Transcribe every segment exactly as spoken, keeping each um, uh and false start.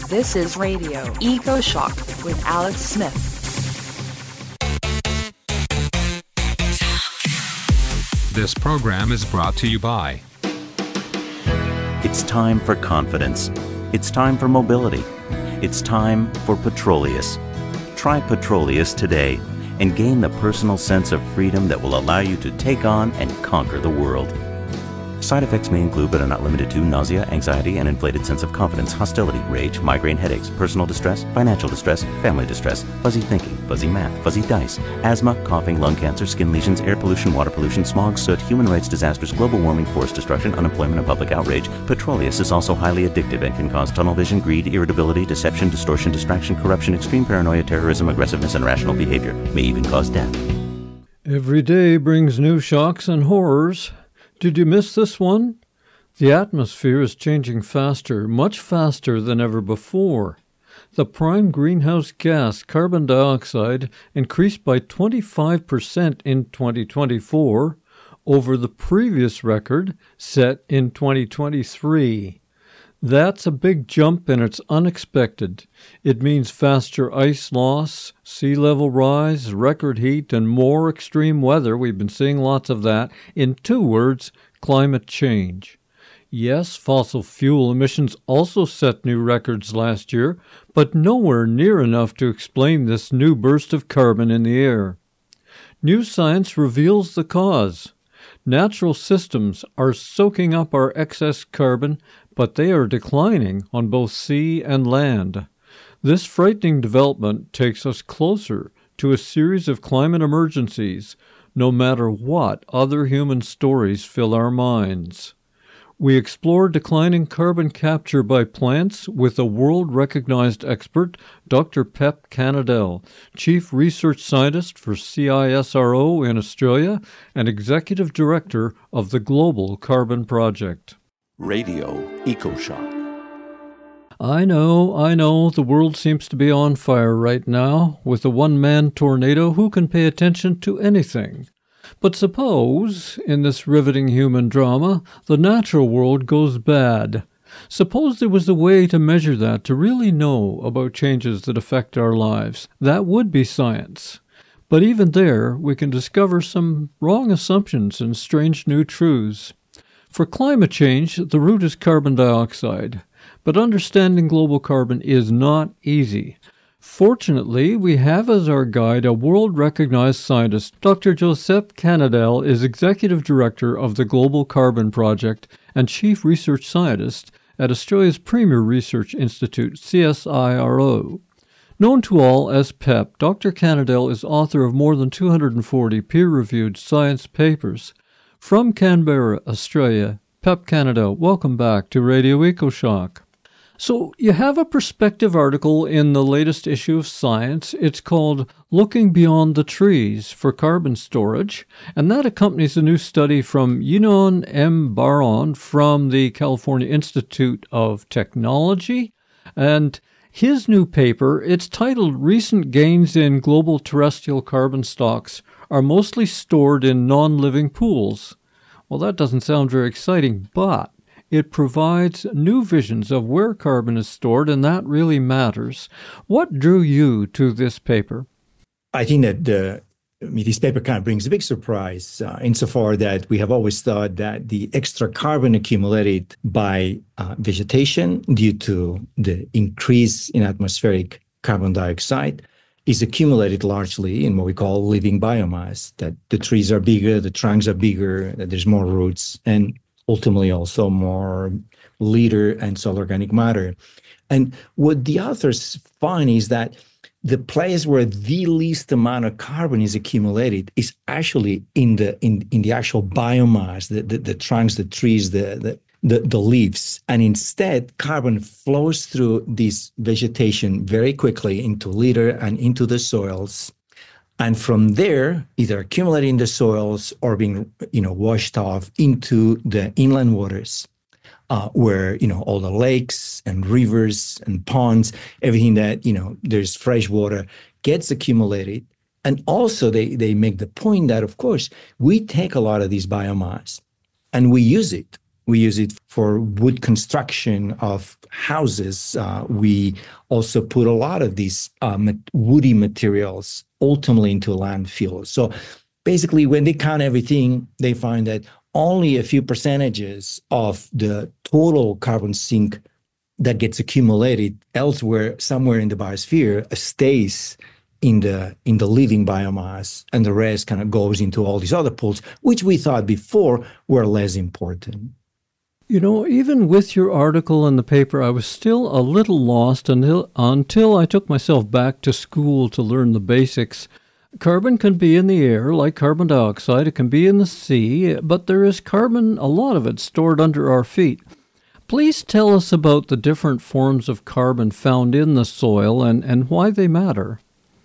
This is Radio Eco Shock with Alex Smith. This program is brought to you by... It's time for confidence. It's time for mobility. It's time for Petroleus. Try Petroleus today and gain the personal sense of freedom that will allow you to take on and conquer the world. Side effects may include, but are not limited to, nausea, anxiety, and inflated sense of confidence, hostility, rage, migraine headaches, personal distress, financial distress, family distress, fuzzy thinking, fuzzy math, fuzzy dice, asthma, coughing, lung cancer, skin lesions, air pollution, water pollution, smog, soot, human rights disasters, global warming, forest destruction, unemployment, and public outrage. Petroleus is also highly addictive and can cause tunnel vision, greed, irritability, deception, distortion, distraction, corruption, extreme paranoia, terrorism, aggressiveness, and irrational behavior. May even cause death. Every day brings new shocks and horrors. Did you miss this one? The atmosphere is changing faster, much faster than ever before. The prime greenhouse gas, carbon dioxide, increased by twenty-five percent in twenty twenty-four over the previous record set in twenty twenty-three. That's a big jump and it's unexpected. It means faster ice loss, sea level rise, record heat, and more extreme weather. We've been seeing lots of that. In two words, climate change. Yes, fossil fuel emissions also set new records last year, but nowhere near enough to explain this new burst of carbon in the air. New science reveals the cause. Natural systems are soaking up our excess carbon, but they are declining on both sea and land. This frightening development takes us closer to a series of climate emergencies, no matter what other human stories fill our minds. We explore declining carbon capture by plants with a world-recognized expert, Doctor Pep Cannadell, Chief Research Scientist for C I S R O in Australia and Executive Director of the Global Carbon Project. Radio EcoShock. I know, I know, the world seems to be on fire right now. With a one-man tornado, who can pay attention to anything? But suppose, in this riveting human drama, the natural world goes bad. Suppose there was a way to measure that, to really know about changes that affect our lives. That would be science. But even there, we can discover some wrong assumptions and strange new truths. For climate change, the root is carbon dioxide. But understanding global carbon is not easy. Fortunately, we have as our guide a world-recognized scientist. Doctor Josep Cannadell is Executive Director of the Global Carbon Project and Chief Research Scientist at Australia's premier research institute, C S I R O. Known to all as PEP, Doctor Cannadell is author of more than two hundred forty peer-reviewed science papers. From Canberra, Australia, Pep Cannadell, welcome back to Radio EcoShock. So you have a perspective article in the latest issue of Science. It's called Looking Beyond the Trees for Carbon Storage, and that accompanies a new study from Yinon M. Baron from the California Institute of Technology. And his new paper, it's titled Recent Gains in Global Terrestrial Carbon Stocks Are Mostly Stored in Non-Living Pools. Well, that doesn't sound very exciting, but it provides new visions of where carbon is stored, and that really matters. What drew you to this paper? I think that the, I mean, this paper kind of brings a big surprise uh, insofar that we have always thought that the extra carbon accumulated by uh, vegetation due to the increase in atmospheric carbon dioxide is accumulated largely in what we call living biomass, that the trees are bigger, the trunks are bigger, that there's more roots, and ultimately also more litter and soil organic matter. And what the authors find is that the place where the least amount of carbon is accumulated is actually in the in, in the actual biomass, the, the, the trunks, the trees, the, the the the leaves. And instead, carbon flows through this vegetation very quickly into litter and into the soils. And from there, either accumulating in the soils or being, you know, washed off into the inland waters, uh, where, you know, all the lakes and rivers and ponds, everything that, you know, there's fresh water gets accumulated. And also they, they make the point that, of course, we take a lot of this biomass and we use it We use it for wood construction of houses. Uh, we also put a lot of these uh, woody materials ultimately into landfills. So basically, when they count everything, they find that only a few percentages of the total carbon sink that gets accumulated elsewhere, somewhere in the biosphere, stays in the in the living biomass, and the rest kind of goes into all these other pools, which we thought before were less important. You know, even with your article in the paper, I was still a little lost until, until I took myself back to school to learn the basics. Carbon can be in the air, like carbon dioxide. It can be in the sea, but there is carbon, a lot of it, stored under our feet. Please tell us about the different forms of carbon found in the soil and, and why they matter.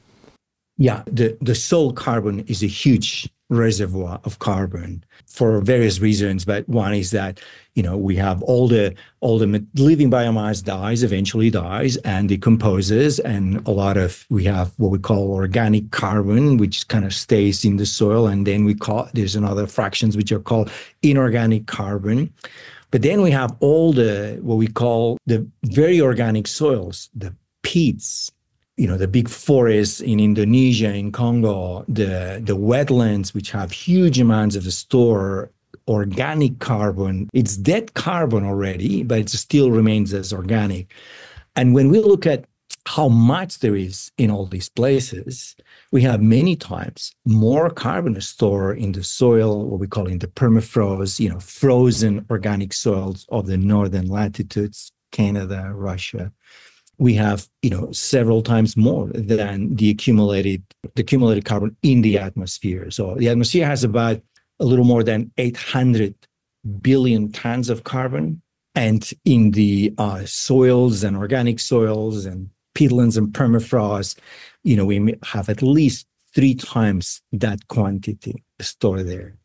Yeah, the, the soil carbon is a huge reservoir of carbon for various reasons, but one is that, you know, we have all the all the living biomass dies, eventually dies and decomposes, and a lot of, we have what we call organic carbon, which kind of stays in the soil, and then we call, there's another fractions which are called inorganic carbon. But then we have all the, what we call the very organic soils, the peats, you know, the big forests in Indonesia, in Congo, the, the wetlands, which have huge amounts of store organic carbon. It's dead carbon already, but it still remains as organic. And when we look at how much there is in all these places, we have many times more carbon stored in the soil, what we call in the permafrost, you know, frozen organic soils of the northern latitudes, Canada, Russia. We have, you know, several times more than the accumulated, the accumulated carbon in the atmosphere. So the atmosphere has about a little more than eight hundred billion tons of carbon. And in the uh, soils and organic soils and peatlands and permafrost, you know, we have at least three times that quantity stored there.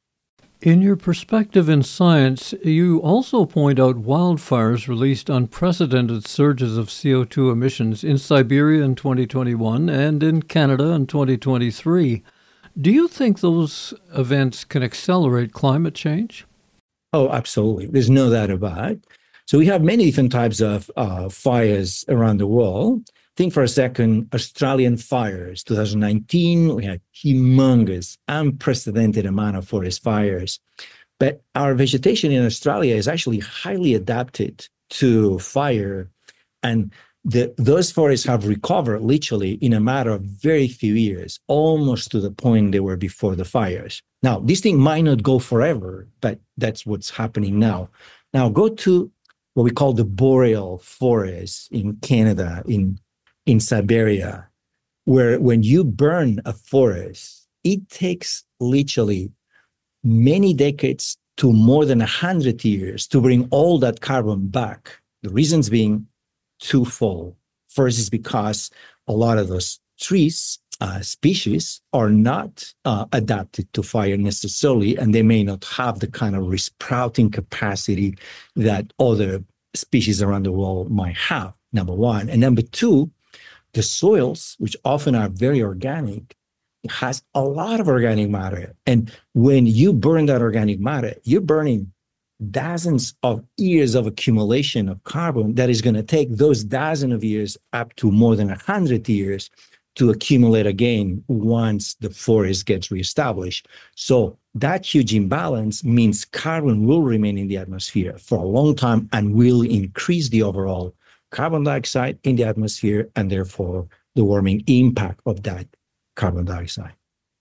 In your perspective in science, you also point out wildfires released unprecedented surges of C O two emissions in Siberia in twenty twenty-one and in Canada in twenty twenty-three. Do you think those events can accelerate climate change? Oh, absolutely. There's no doubt about it. So we have many different types of uh, fires around the world. Think for a second, Australian fires, two thousand nineteen, we had humongous, unprecedented amount of forest fires. But our vegetation in Australia is actually highly adapted to fire. And the, those forests have recovered literally in a matter of very few years, almost to the point they were before the fires. Now, this thing might not go forever, but that's what's happening now. Now, go to what we call the boreal forests in Canada, in in Siberia, where when you burn a forest, it takes literally many decades to more than one hundred years to bring all that carbon back. The reasons being twofold. First is because a lot of those trees, uh, species, are not uh, adapted to fire necessarily, and they may not have the kind of resprouting capacity that other species around the world might have, number one. And number two, the soils, which often are very organic, has a lot of organic matter. And when you burn that organic matter, you're burning dozens of years of accumulation of carbon that is going to take those dozen of years up to more than one hundred years to accumulate again once the forest gets reestablished. So that huge imbalance means carbon will remain in the atmosphere for a long time and will increase the overall carbon dioxide in the atmosphere, and therefore the warming impact of that carbon dioxide.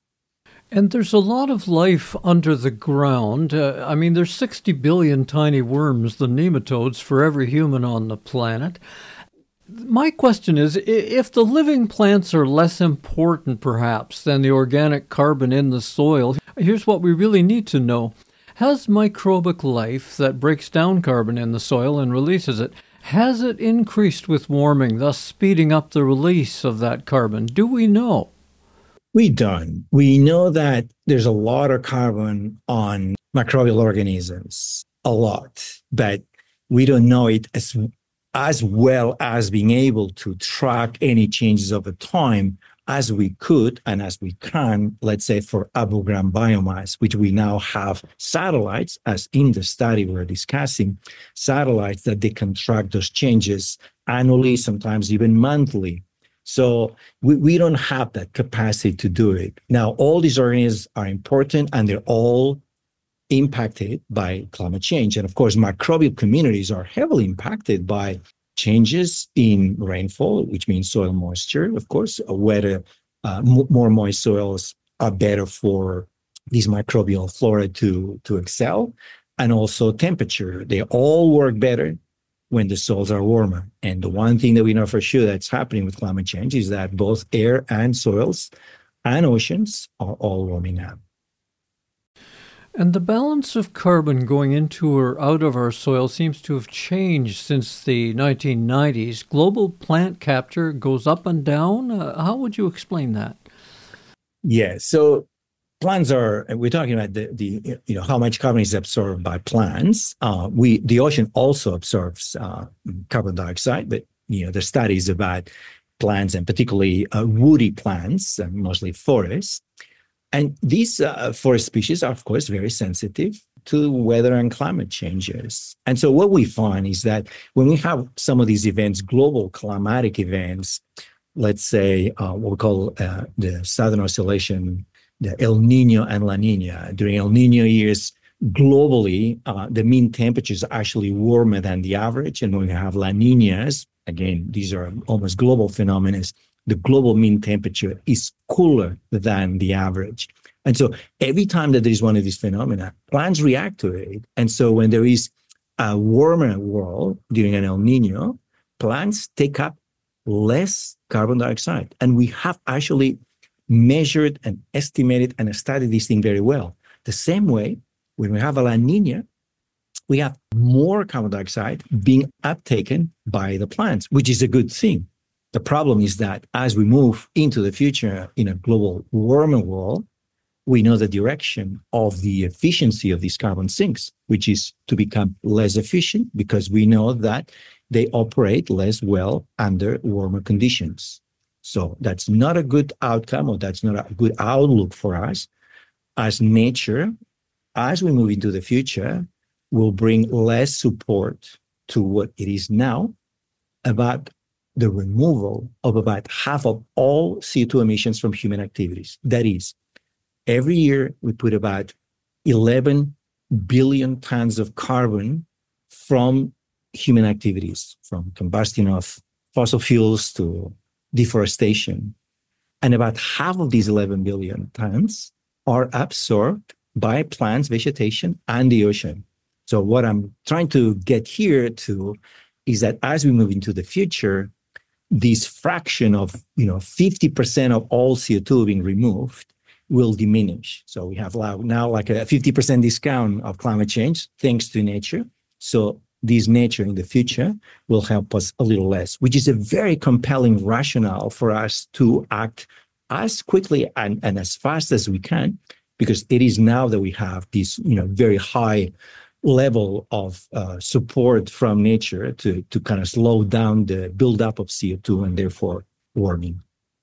And there's a lot of life under the ground. Uh, I mean, there's sixty billion tiny worms, the nematodes, for every human on the planet. My question is, if the living plants are less important, perhaps, than the organic carbon in the soil, here's what we really need to know. Has microbic life that breaks down carbon in the soil and releases it, has it increased with warming, thus speeding up the release of that carbon? Do we know? We don't. We know that there's a lot of carbon on microbial organisms, a lot, but we don't know it as, as well as being able to track any changes over time as we could and as we can, let's say for above ground biomass, which we now have satellites, as in the study we're discussing, satellites that they can track those changes annually, sometimes even monthly. So we, we don't have that capacity to do it. Now, all these organisms are important and they're all impacted by climate change. And of course, microbial communities are heavily impacted by changes in rainfall, which means soil moisture. Of course, wetter, uh, m- more moist soils are better for these microbial flora to, to excel. And also temperature. They all work better when the soils are warmer. And the one thing that we know for sure that's happening with climate change is that both air and soils and oceans are all warming up. And the balance of carbon going into or out of our soil seems to have changed since the nineteen nineties. Global plant capture goes up and down. Uh, how would you explain that? Yeah, so plants are, we're talking about the, the you know, how much carbon is absorbed by plants. Uh, we, the ocean also absorbs uh, carbon dioxide, but, you know, the studies about plants and particularly uh, woody plants, uh, mostly forests. And these uh, forest species are, of course, very sensitive to weather and climate changes. And so what we find is that when we have some of these events, global climatic events, let's say uh, what we call uh, the Southern Oscillation, the El Nino and La Nina. During El Nino years, globally, uh, the mean temperature is actually warmer than the average. And when we have La Ninas, again, these are almost global phenomena, the global mean temperature is cooler than the average. And so every time that there is one of these phenomena, plants react to it. And so when there is a warmer world during an El Nino, plants take up less carbon dioxide. And we have actually measured and estimated and studied this thing very well. The same way, when we have a La Nina, we have more carbon dioxide being uptaken by the plants, which is a good thing. The problem is that as we move into the future in a global warming world, we know the direction of the efficiency of these carbon sinks, which is to become less efficient because we know that they operate less well under warmer conditions. So that's not a good outcome, or that's not a good outlook for us. As nature, as we move into the future, will bring less support to what it is now about the removal of about half of all C O two emissions from human activities. That is, every year we put about eleven billion tons of carbon from human activities, from combustion of fossil fuels to deforestation. And about half of these eleven billion tons are absorbed by plants, vegetation, and the ocean. So what I'm trying to get here to is that as we move into the future, this fraction of, you know, fifty percent of all C O two being removed will diminish. So we have now like a fifty percent discount of climate change thanks to nature. So this nature in the future will help us a little less, which is a very compelling rationale for us to act as quickly and, and as fast as we can, because it is now that we have this, you know, very high level of uh, support from nature to, to kind of slow down the buildup of C O two and therefore warming.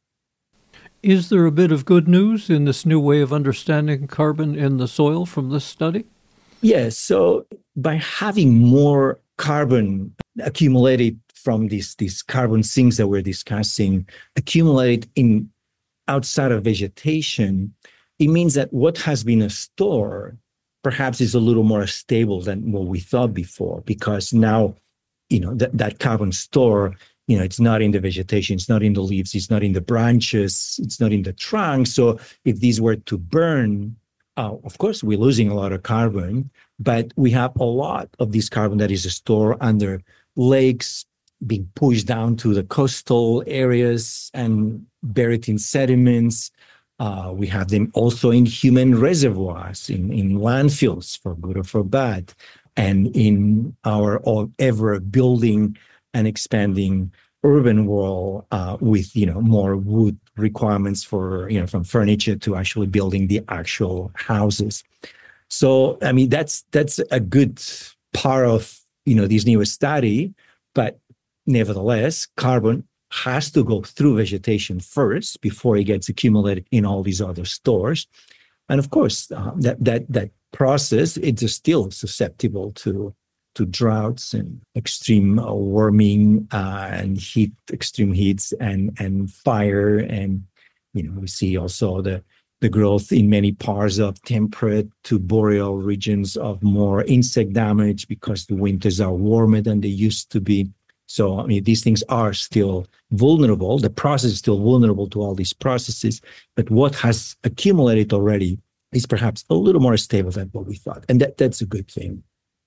Is there a bit of good news in this new way of understanding carbon in the soil from this study? Yes. So by having more carbon accumulated from these, these carbon sinks that we're discussing, accumulated in outside of vegetation, it means that what has been a store perhaps is a little more stable than what we thought before, because now, you know, that, that carbon store, you know, it's not in the vegetation, it's not in the leaves, it's not in the branches, it's not in the trunk. So if these were to burn, uh, of course, we're losing a lot of carbon, but we have a lot of this carbon that is stored under lakes, being pushed down to the coastal areas and buried in sediments. Uh, we have them also in human reservoirs, in, in landfills, for good or for bad, and in our ever building and expanding urban world uh, with, you know, more wood requirements for, you know, from furniture to actually building the actual houses. So, I mean, that's that's a good part of, you know, this new study, but nevertheless, carbon has to go through vegetation first before it gets accumulated in all these other stores. And of course, uh, that that that process, it's still susceptible to to droughts and extreme uh, warming uh, and heat, extreme heats and and fire. And you know, we see also the the growth in many parts of temperate to boreal regions of more insect damage because the winters are warmer than they used to be. So, I mean, these things are still vulnerable. The process is still vulnerable to all these processes, but what has accumulated already is perhaps a little more stable than what we thought. And that, that's a good thing.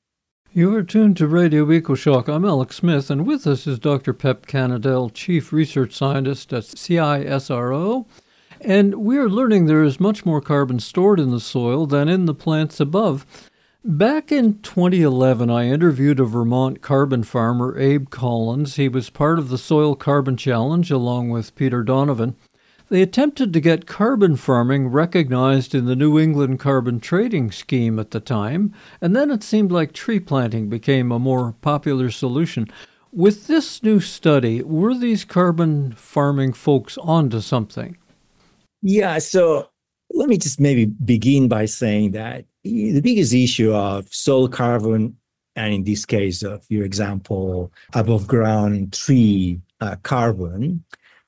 You are tuned to Radio EcoShock. I'm Alex Smith, and with us is Doctor Pep Canadell, Chief Research Scientist at C I S R O. And we are learning there is much more carbon stored in the soil than in the plants above. Back in twenty eleven, I interviewed a Vermont carbon farmer, Abe Collins. He was part of the Soil Carbon Challenge along with Peter Donovan. They attempted to get carbon farming recognized in the New England Carbon Trading Scheme at the time, and then it seemed like tree planting became a more popular solution. With this new study, were these carbon farming folks onto something? Yeah, so let me just maybe begin by saying that the biggest issue of soil carbon, and in this case of your example, above ground tree uh, carbon,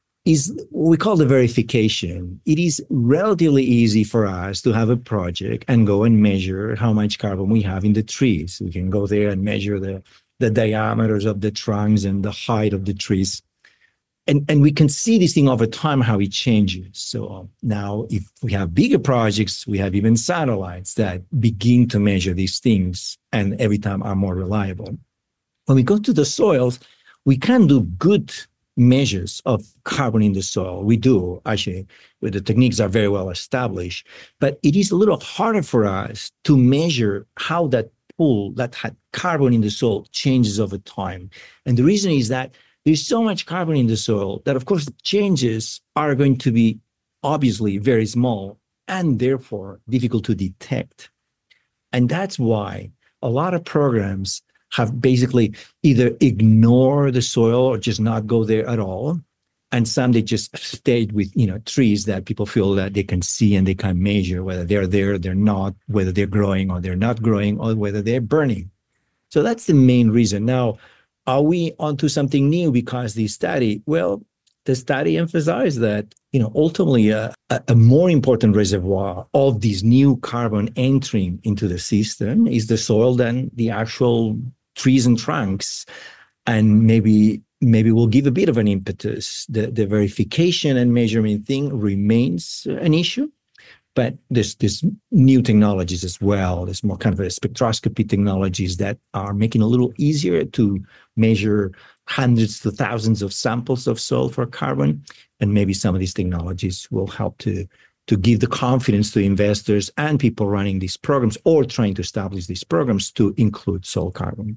is what we call the verification. It is relatively easy for us to have a project and go and measure how much carbon we have in the trees. We can go there and measure the, the diameters of the trunks and the height of the trees. And, and we can see this thing over time, how it changes. So now if we have bigger projects, we have even satellites that begin to measure these things and every time are more reliable. When we go to the soils, we can do good measures of carbon in the soil. We do, actually, the techniques are very well established, but it is a little harder for us to measure how that pool that had carbon in the soil changes over time. And the reason is that there's so much carbon in the soil that, of course, changes are going to be obviously very small and therefore difficult to detect. And that's why a lot of programs have basically either ignore the soil or just not go there at all. And some they just stayed with, you know, trees that people feel that they can see and they can measure whether they're there, they're not, whether they're growing or they're not growing, or whether they're burning. So that's the main reason. Now, are we onto something new because the study? Well, the study emphasized that, you know, ultimately a, a more important reservoir of this new carbon entering into the system is the soil than the actual trees and trunks. And maybe maybe we'll give a bit of an impetus. The, the verification and measurement thing remains an issue. But there's, there's new technologies as well. There's more kind of a spectroscopy technologies that are making it a little easier to measure hundreds to thousands of samples of soil for carbon. And maybe some of these technologies will help to, to give the confidence to investors and people running these programs or trying to establish these programs to include soil carbon.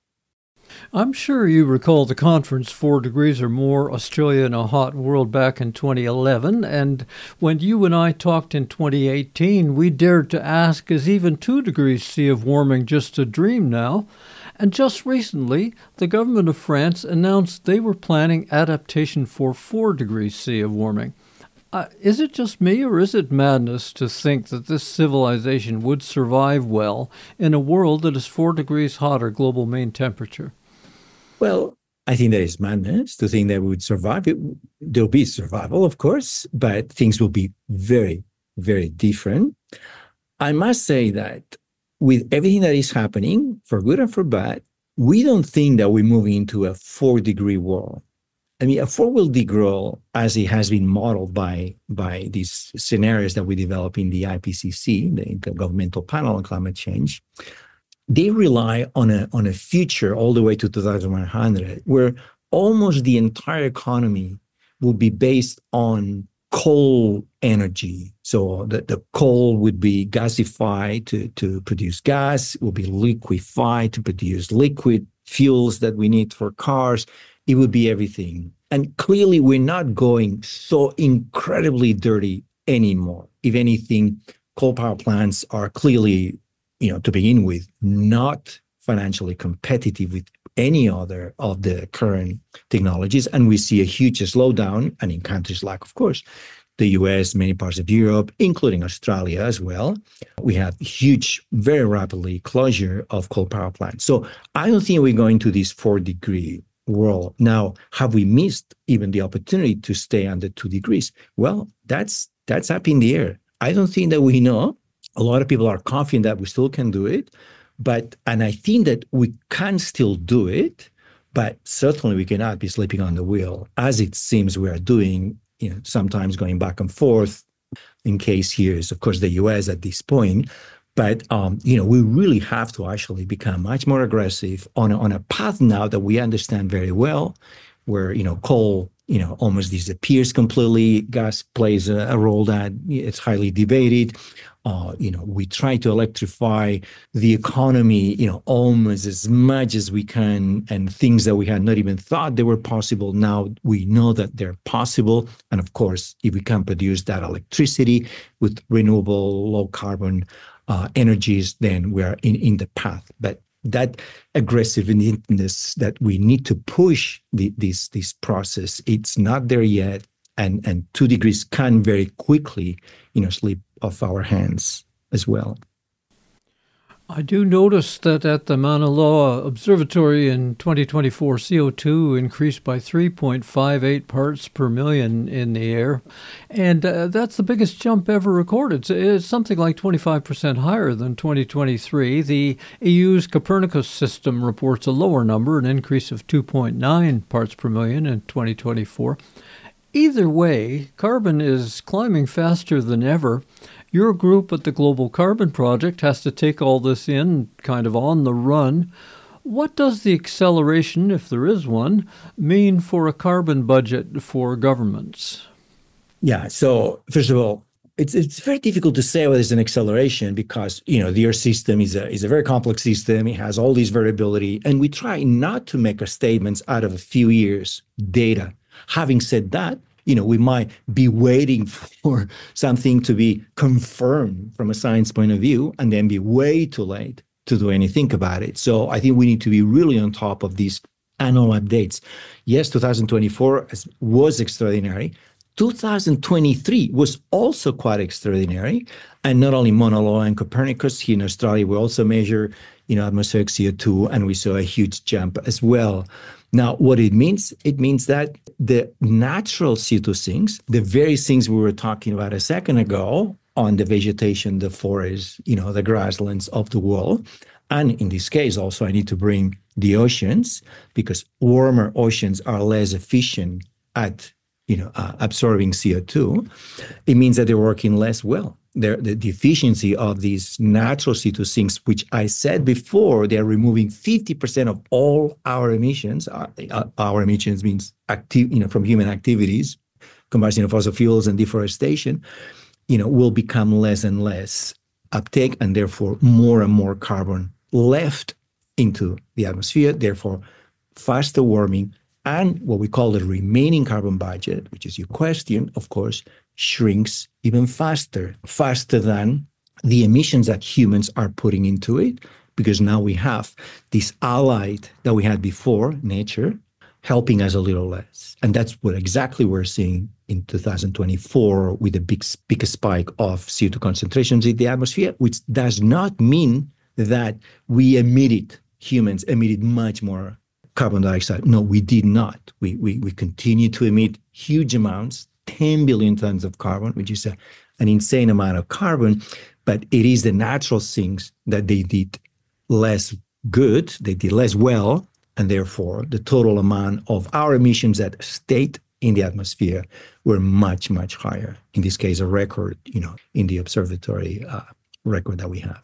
I'm sure you recall the conference, Four Degrees or More, Australia in a Hot World, back in twenty eleven. And when you and I talked in twenty eighteen, we dared to ask, is even two degrees C of warming just a dream now? And just recently, the government of France announced they were planning adaptation for four degrees C of warming. Uh, is it just me, or is it madness to think that this civilization would survive well in a world that is four degrees hotter global mean temperature? Well, I think that is madness to think that we would survive. It, there'll be survival, of course, but things will be very, very different. I must say that with everything that is happening, for good and for bad, we don't think that we're moving into a four-degree world. I mean, a four-degree world, as it has been modeled by, by these scenarios that we develop in the I P C C, the Intergovernmental Panel on Climate Change, they rely on a on a future all the way to two thousand one hundred, where almost the entire economy will be based on coal energy. So the, the coal would be gasified to, to produce gas, it will be liquefied to produce liquid fuels that we need for cars. It would be everything. And clearly, we're not going so incredibly dirty anymore. If anything, coal power plants are clearly, you know, to begin with, not financially competitive with any other of the current technologies. And we see a huge slowdown, and in countries like, of course, the U S, many parts of Europe, including Australia as well, we have huge, very rapidly closure of coal power plants. So I don't think we're going to this four degree world. Now, have we missed even the opportunity to stay under two degrees? Well, that's that's up in the air. I don't think that we know. A lot of people are confident that we still can do it, but and I think that we can still do it, but certainly we cannot be sleeping on the wheel, as it seems we are doing. You know, sometimes going back and forth. In case here is, of course, the U S at this point. But, um, you know, we really have to actually become much more aggressive on a, on a path now that we understand very well, where, you know, coal, you know, almost disappears completely. Gas plays a, a role that it's highly debated. Uh, you know, we try to electrify the economy, you know, almost as much as we can, and things that we had not even thought they were possible. Now we know that they're possible. And of course, if we can produce that electricity with renewable, low carbon uh, energies, then we're in, in the path. But that aggressiveness that we need to push the, this, this process, it's not there yet. And, and two degrees can very quickly, you know, slip off our hands as well. I do notice that at the Mauna Loa Observatory in twenty twenty-four, C O two increased by three point five eight parts per million in the air. And uh, that's the biggest jump ever recorded. It's something like twenty-five percent higher than twenty twenty-three. The E U's Copernicus system reports a lower number, an increase of two point nine parts per million in twenty twenty-four. Either way, carbon is climbing faster than ever. Your group at the Global Carbon Project has to take all this in kind of on the run. What does the acceleration, if there is one, mean for a carbon budget for governments? Yeah, so first of all, it's it's very difficult to say whether it's an acceleration because, you know, the Earth system is a, is a very complex system. It has all this variability, and we try not to make our statements out of a few years' data. Having said that, you know, we might be waiting for something to be confirmed from a science point of view and then be way too late to do anything about it. So I think we need to be really on top of these annual updates. Yes, two thousand twenty-four was extraordinary. two thousand twenty-three was also quite extraordinary. And not only Mauna Loa and Copernicus, here in Australia, we also measure, you know, atmospheric C O two, and we saw a huge jump as well. Now, what it means, it means that the natural C O two sinks, the very things we were talking about a second ago on the vegetation, the forests, you know, the grasslands of the world, and in this case also I need to bring the oceans, because warmer oceans are less efficient at, you know, uh, absorbing C O two. It means that they're working less well. The, the efficiency of these natural C O two sinks, which I said before, they're removing fifty percent of all our emissions. Our, our emissions means active, you know, from human activities, combustion of fossil fuels and deforestation, you know, will become less and less uptake, and therefore more and more carbon left into the atmosphere, therefore faster warming. And what we call the remaining carbon budget, which is your question, of course, shrinks even faster, faster than the emissions that humans are putting into it, because now we have this ally that we had before, nature, helping us a little less. And that's what exactly we're seeing in two thousand twenty-four with a big, big spike of C O two concentrations in the atmosphere, which does not mean that we emitted, humans emitted much more carbon dioxide. No, we did not. We, we, we continue to emit huge amounts, ten billion tons of carbon, which is a, an insane amount of carbon, but it is the natural things that they did less good, they did less well, and therefore the total amount of our emissions that stayed in the atmosphere were much, much higher. In this case, a record, you know, in the observatory uh, record that we have.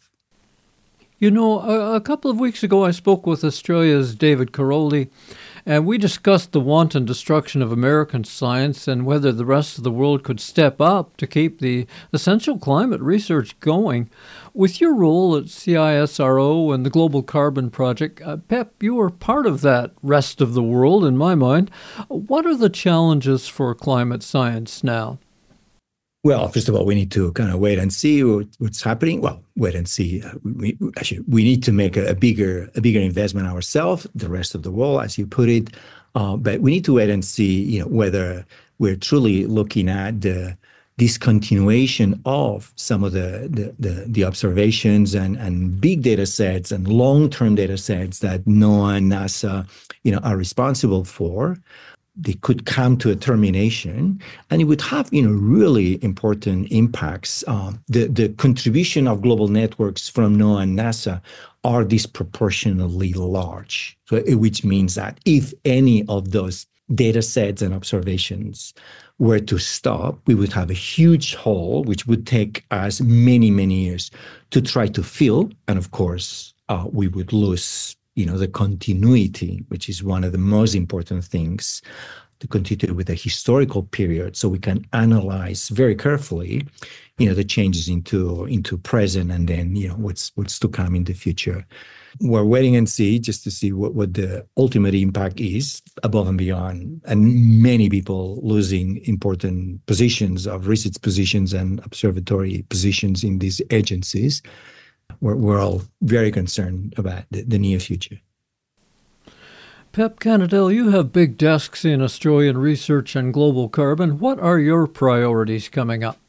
You know, a, a couple of weeks ago, I spoke with Australia's David Karoly, and we discussed the wanton destruction of American science and whether the rest of the world could step up to keep the essential climate research going. With your role at C I S R O and the Global Carbon Project, uh, Pep, you are part of that rest of the world, in my mind. What are the challenges for climate science now? Well, first of all, we need to kind of wait and see what, what's happening. Well, wait and see. Uh, we, we, actually, we need to make a, a bigger a bigger investment ourselves, the rest of the world, as you put it. Uh, but we need to wait and see, you know, whether we're truly looking at the discontinuation of some of the the, the, the observations and, and big data sets and long-term data sets that NOAA and NASA, you know, are responsible for. They could come to a termination, and it would have, you know, really important impacts. Um, the the contribution of global networks from NOAA and NASA are disproportionately large, so, which means that if any of those data sets and observations were to stop, we would have a huge hole, which would take us many, many years to try to fill, and of course, uh, we would lose, you know, the continuity, which is one of the most important things, to continue with a historical period, so we can analyze very carefully, you know, the changes into into present, and then, you know, what's what's to come in the future. We're waiting and see, just to see what, what the ultimate impact is above and beyond, and many people losing important positions of research positions and observatory positions in these agencies. We're, we're all very concerned about the, the near future. Pep Cannadell, you have big desks in Australian research and global carbon. What are your priorities coming up?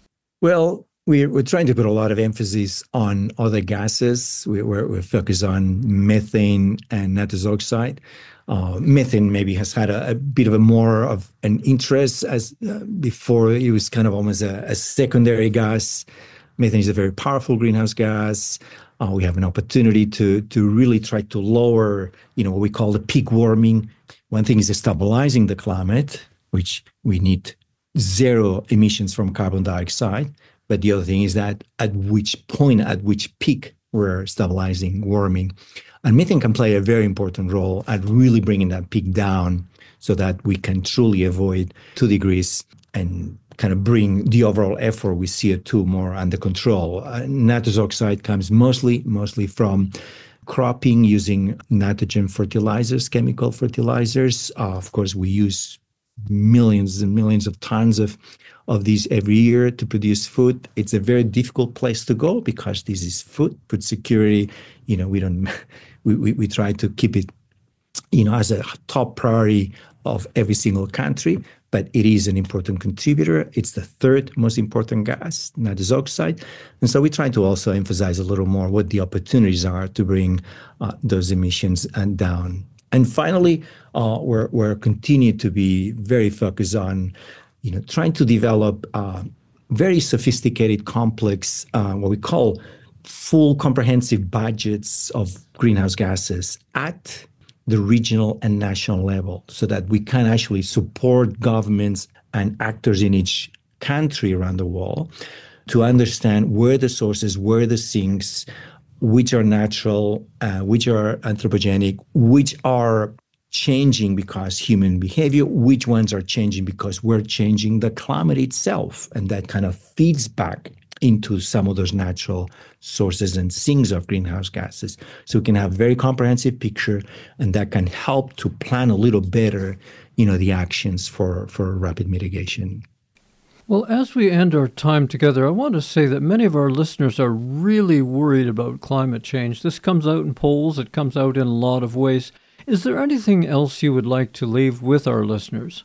Well, we're, we're trying to put a lot of emphasis on other gases. We, we're, we're focused on methane and nitrous oxide. Uh, methane maybe has had a, a bit of a more of an interest, as uh, before it was kind of almost a, a secondary gas. Methane is a very powerful greenhouse gas. Uh, we have an opportunity to to really try to lower, you know, what we call the peak warming. One thing is stabilizing the climate, which we need zero emissions from carbon dioxide. But the other thing is that at which point, at which peak, we're stabilizing warming. And methane can play a very important role at really bringing that peak down so that we can truly avoid two degrees and kind of bring the overall effort with C O two more under control. Uh, nitrous oxide comes mostly, mostly from cropping using nitrogen fertilizers, chemical fertilizers. Uh, of course, we use millions and millions of tons of, of these every year to produce food. It's a very difficult place to go because this is food, food security. You know, we don't, we, we, we try to keep it, you know, as a top priority of every single country, but it is an important contributor. It's the third most important gas, nitrous oxide. And so we try to also emphasize a little more what the opportunities are to bring uh, those emissions and down. And finally, uh, we're, we're continue to be very focused on, you know, trying to develop uh, very sophisticated, complex, uh, what we call full comprehensive budgets of greenhouse gases at the regional and national level, so that we can actually support governments and actors in each country around the world to understand where the sources, where the sinks, which are natural, uh, which are anthropogenic, which are changing because human behavior, which ones are changing because we're changing the climate itself. And that kind of feeds back into some of those natural sources and sinks of greenhouse gases. So we can have a very comprehensive picture, and that can help to plan a little better, you know, the actions for, for rapid mitigation. Well, as we end our time together, I want to say that many of our listeners are really worried about climate change. This comes out in polls, it comes out in a lot of ways. Is there anything else you would like to leave with our listeners?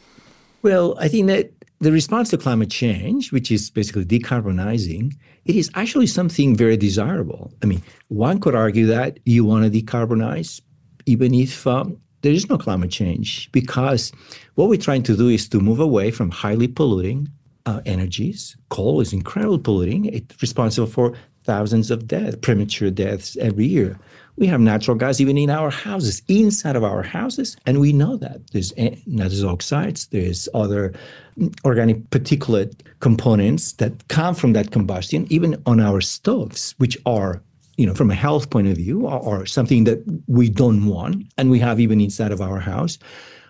Well, I think that the response to climate change, which is basically decarbonizing, it is actually something very desirable. I mean, one could argue that you want to decarbonize even if um, there is no climate change, because what we're trying to do is to move away from highly polluting uh, energies. Coal is incredibly polluting. It's responsible for thousands of deaths, premature deaths every year. We have natural gas even in our houses, inside of our houses, and we know that. There's nitrous oxides, there's other organic particulate components that come from that combustion, even on our stoves, which are, you know, from a health point of view, are, are something that we don't want, and we have even inside of our house.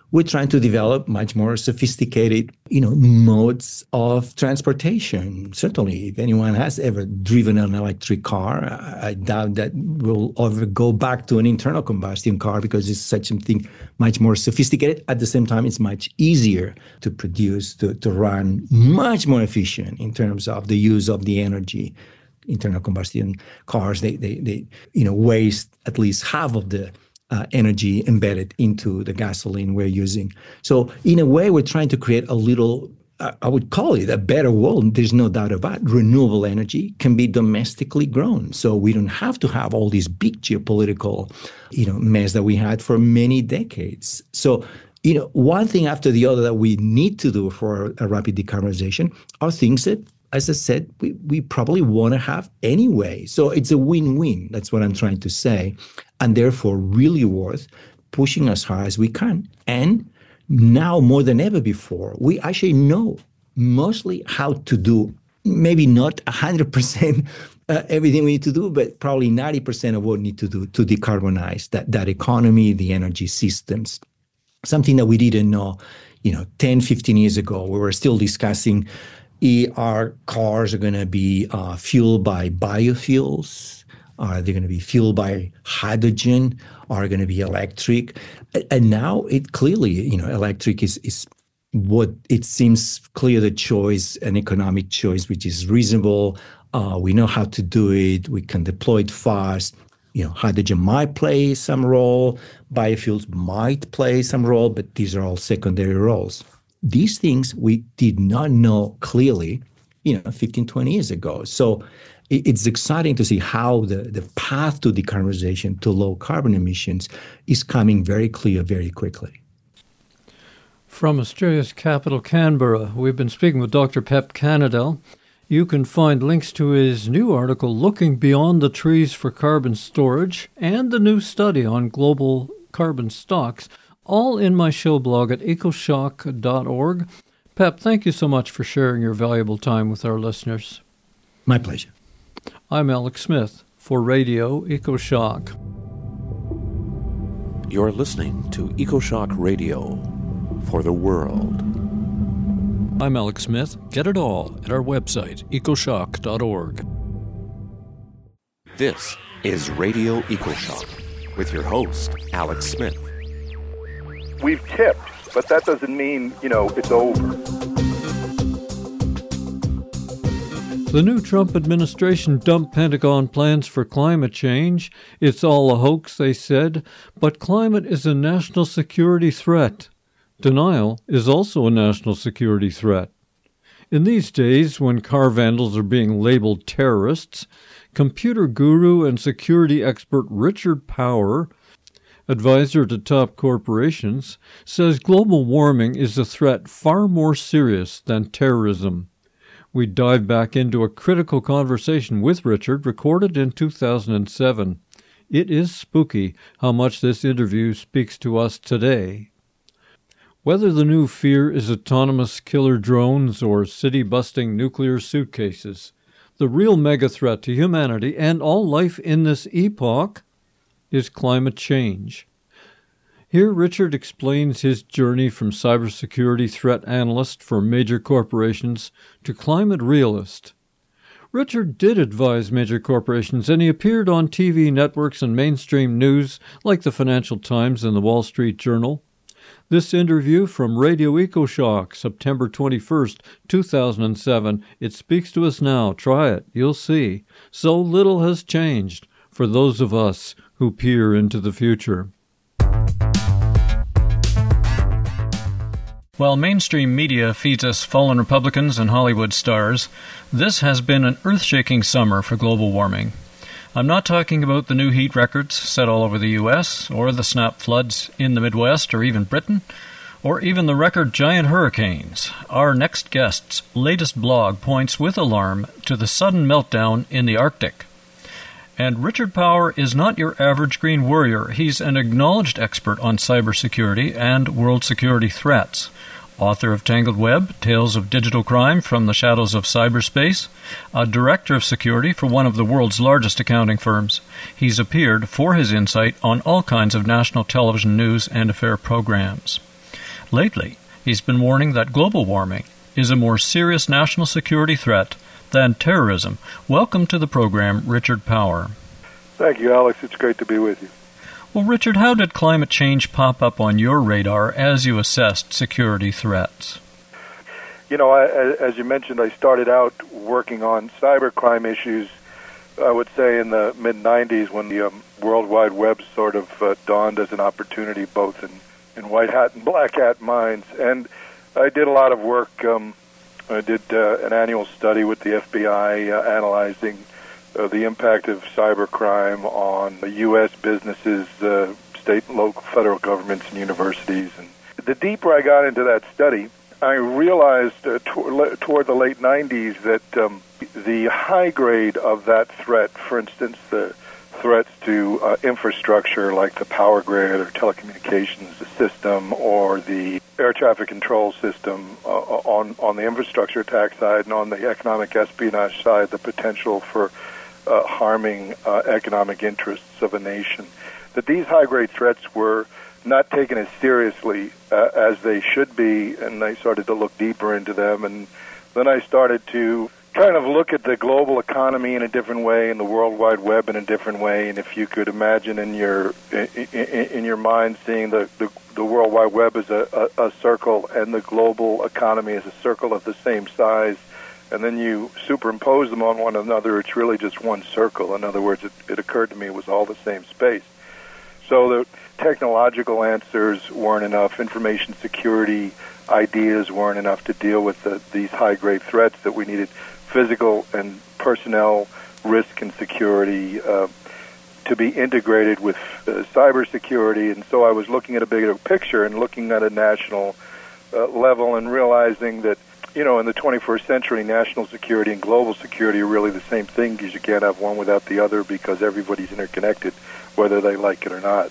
we're trying to develop much more sophisticated, you know, modes of transportation. Certainly, if anyone has ever driven an electric car, I doubt that we'll ever go back to an internal combustion car because it's such something much more sophisticated. At the same time, it's much easier to produce, to, to run, much more efficient in terms of the use of the energy. Internal combustion cars, they, they, they you know, waste at least half of the Uh, energy embedded into the gasoline we're using. So in a way, we're trying to create a little, uh, I would call it a better world. There's no doubt about it. Renewable energy can be domestically grown. So we don't have to have all these big geopolitical, you know, mess that we had for many decades. So, you know, one thing after the other that we need to do for a rapid decarbonization are things that, as I said, we, we probably want to have anyway. So it's a win-win. That's what I'm trying to say. And therefore really worth pushing as hard as we can. And now more than ever before, we actually know mostly how to do, maybe not one hundred percent uh, everything we need to do, but probably ninety percent of what we need to do to decarbonize that, that economy, the energy systems. Something that we didn't know, you know, ten, fifteen years ago. We were still discussing Are cars are going to be uh, fueled by biofuels? Are they going to be fueled by hydrogen? Are going to be electric? And now it clearly, you know, electric is, is what it seems clear the choice, an economic choice, which is reasonable. Uh, we know how to do it. We can deploy it fast. You know, hydrogen might play some role. Biofuels might play some role, but these are all secondary roles. These things we did not know clearly, you know, fifteen, twenty years ago. So it's exciting to see how the, the path to decarbonization, to low carbon emissions, is coming very clear very quickly. From Australia's capital, Canberra, we've been speaking with Doctor Pep Canadell. You can find links to his new article, Looking Beyond the Trees for Carbon Storage, and the new study on global carbon stocks, all in my show blog at ecoshock dot org. Pep, thank you so much for sharing your valuable time with our listeners. My pleasure. I'm Alex Smith for Radio EcoShock. You're listening to EcoShock Radio for the world. I'm Alex Smith. Get it all at our website, ecoshock dot org. This is Radio EcoShock with your host, Alex Smith. We've tipped, but that doesn't mean, you know, it's over. The new Trump administration dumped Pentagon plans for climate change. It's all a hoax, they said, but climate is a national security threat. Denial is also a national security threat. In these days, when car vandals are being labeled terrorists, computer guru and security expert Richard Power, advisor to top corporations, says global warming is a threat far more serious than terrorism. We dive back into a critical conversation with Richard, recorded in two thousand seven. It is spooky how much this interview speaks to us today. Whether the new fear is autonomous killer drones or city-busting nuclear suitcases, the real mega-threat to humanity and all life in this epoch is climate change. Here, Richard explains his journey from cybersecurity threat analyst for major corporations to climate realist. Richard did advise major corporations, and he appeared on T V networks and mainstream news like the Financial Times and the Wall Street Journal. This interview from Radio EcoShock, September twenty-first, two thousand seven. It speaks to us now. Try it. You'll see. So little has changed for those of us who peer into the future. While mainstream media feeds us fallen Republicans and Hollywood stars, this has been an earth-shaking summer for global warming. I'm not talking about the new heat records set all over the U S, or the snap floods in the Midwest or even Britain, or even the record giant hurricanes. Our next guest's latest blog points with alarm to the sudden meltdown in the Arctic. And Richard Power is not your average green warrior. He's an acknowledged expert on cybersecurity and world security threats. Author of Tangled Web, Tales of Digital Crime from the Shadows of Cyberspace, a director of security for one of the world's largest accounting firms. He's appeared for his insight on all kinds of national television news and affair programs. Lately, he's been warning that global warming is a more serious national security threat than terrorism. Welcome to the program, Richard Power. Thank you, Alex. It's great to be with you. Well, Richard, how did climate change pop up on your radar as you assessed security threats? You know, I, as you mentioned, I started out working on cybercrime issues, I would say, in the mid nineties when the um, World Wide Web sort of uh, dawned as an opportunity both in, in white hat and black hat minds. And I did a lot of work. Um, I did uh, an annual study with the F B I uh, analyzing uh, the impact of cybercrime on the U S businesses, uh, state and local federal governments, and universities. And the deeper I got into that study, I realized uh, to- toward the late nineties that um, the high grade of that threat, for instance, the threats to uh, infrastructure like the power grid or telecommunications system or the air traffic control system uh, on, on the infrastructure attack side, and on the economic espionage side, the potential for uh, harming uh, economic interests of a nation, that these high grade threats were not taken as seriously uh, as they should be, and I started to look deeper into them. And then I started to kind of look at the global economy in a different way, and the World Wide Web in a different way. And if you could imagine in your in, in your mind seeing the, the, the World Wide Web as a, a, a circle and the global economy as a circle of the same size, and then you superimpose them on one another, it's really just one circle. In other words, it, it occurred to me it was all the same space. So the technological answers weren't enough. Information security ideas weren't enough to deal with the, these high-grade threats, that we needed physical and personnel risk and security uh, to be integrated with uh, cybersecurity. And so I was looking at a bigger picture and looking at a national uh, level and realizing that, you know, in the twenty-first century, national security and global security are really the same thing, because you can't have one without the other, because everybody's interconnected, whether they like it or not.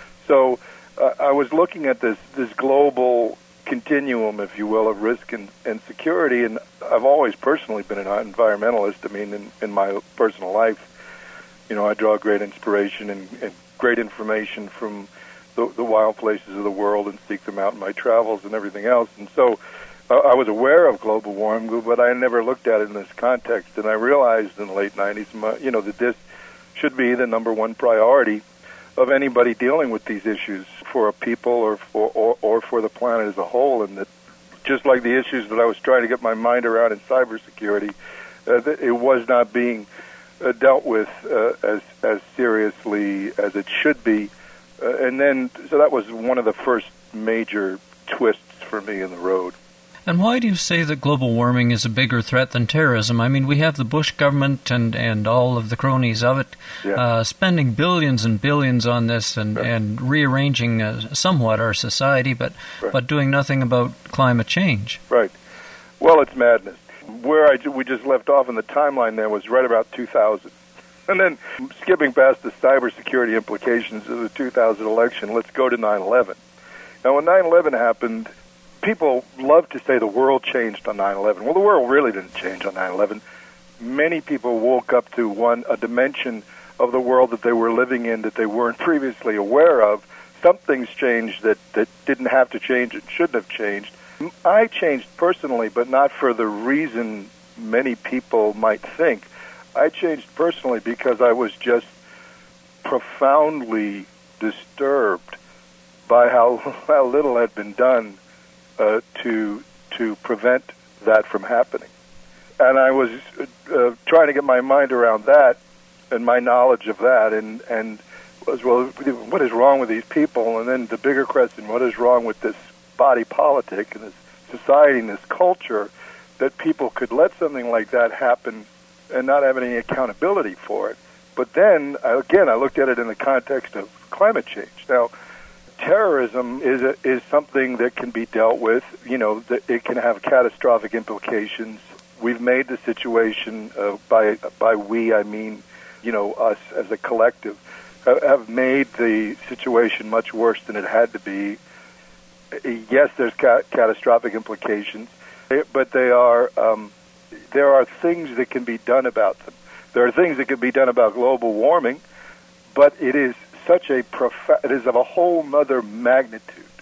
So uh, I was looking at this this global continuum, if you will, of risk and, and security, and I've always personally been an environmentalist. I mean, in, in my personal life, you know, I draw great inspiration and, and great information from the, the wild places of the world and seek them out in my travels and everything else. And so uh, I was aware of global warming, but I never looked at it in this context. And I realized in the late nineties, you know, that this should be the number one priority of anybody dealing with these issues for a people or for or, or for the planet as a whole, and that just like the issues that I was trying to get my mind around in cybersecurity, uh, that it was not being uh, dealt with uh, as as seriously as it should be, uh, and then so that was one of the first major twists for me in the road. And why do you say that global warming is a bigger threat than terrorism? I mean, we have the Bush government and, and all of the cronies of it yeah. uh, spending billions and billions on this and, right. and rearranging uh, somewhat our society, but, right. but doing nothing about climate change. Right. Well, it's madness. Where I, we just left off in the timeline there was right about two thousand. And then skipping past the cybersecurity implications of the two thousand election, let's go to nine eleven. Now, when nine eleven happened, people love to say the world changed on nine eleven. Well, the world really didn't change on nine eleven. Many people woke up to one a dimension of the world that they were living in that they weren't previously aware of. Some things changed that, that didn't have to change and shouldn't have changed. I changed personally, but not for the reason many people might think. I changed personally because I was just profoundly disturbed by how, how little had been done Uh, to to prevent that from happening. And I was uh, trying to get my mind around that and my knowledge of that, and, and was, well, what is wrong with these people? And then the bigger question, what is wrong with this body politic and this society and this culture that people could let something like that happen and not have any accountability for it? But then, again, I looked at it in the context of climate change. Now, terrorism is a, is something that can be dealt with. You know, that it can have catastrophic implications. We've made the situation uh, by by we I mean, you know, us as a collective have made the situation much worse than it had to be. Yes, there's ca- catastrophic implications, but they are um, there are things that can be done about them. There are things that can be done about global warming, but it is such a profound, it is of a whole other magnitude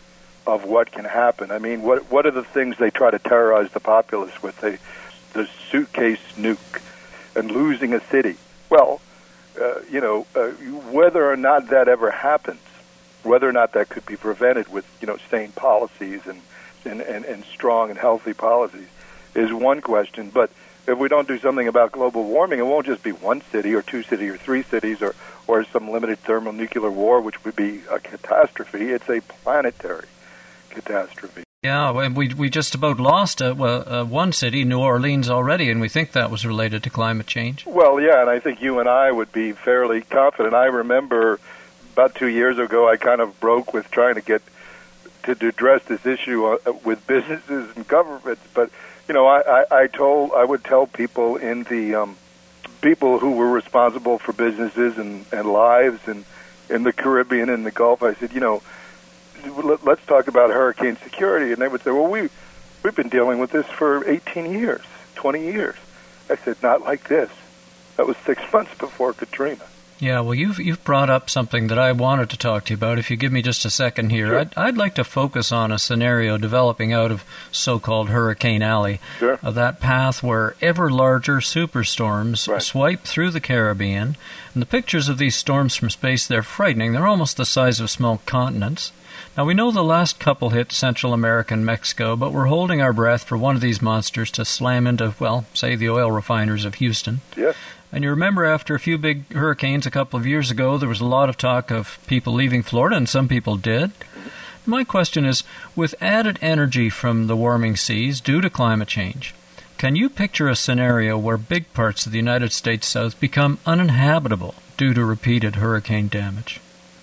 of what can happen. I mean, what what are the things they try to terrorize the populace with? They, the suitcase nuke and losing a city. Well, uh, you know, uh, whether or not that ever happens, whether or not that could be prevented with, you know, sane policies and, and, and, and strong and healthy policies is one question. But if we don't do something about global warming, it won't just be one city or two cities or three cities or, or some limited thermonuclear war, which would be a catastrophe. It's a planetary catastrophe. Yeah, we we just about lost uh, well, uh, one city, New Orleans, already, and we think that was related to climate change. Well, yeah, and I think you and I would be fairly confident. I remember about two years ago, I kind of broke with trying to get to, to address this issue uh, with businesses and governments. But you know, I, I, I told I would tell people in the um, people who were responsible for businesses and, and lives and in the Caribbean and the Gulf. I said, you know, let's talk about hurricane security. And they would say, well, we, we've been dealing with this for eighteen years, twenty years. I said, not like this. That was six months before Katrina. Yeah, well, you've you've brought up something that I wanted to talk to you about. If you give me just a second here, Sure. I'd, I'd like to focus on a scenario developing out of so-called Hurricane Alley, Sure. of that path where ever larger superstorms Right. swipe through the Caribbean. And the pictures of these storms from space, they're frightening. They're almost the size of small continents. Now, we know the last couple hit Central America and Mexico, but we're holding our breath for one of these monsters to slam into, well, say the oil refiners of Houston. Yes. And you remember after a few big hurricanes a couple of years ago, there was a lot of talk of people leaving Florida, and some people did. Mm-hmm. My question is, with added energy from the warming seas due to climate change, can you picture a scenario where big parts of the United States South become uninhabitable due to repeated hurricane damage?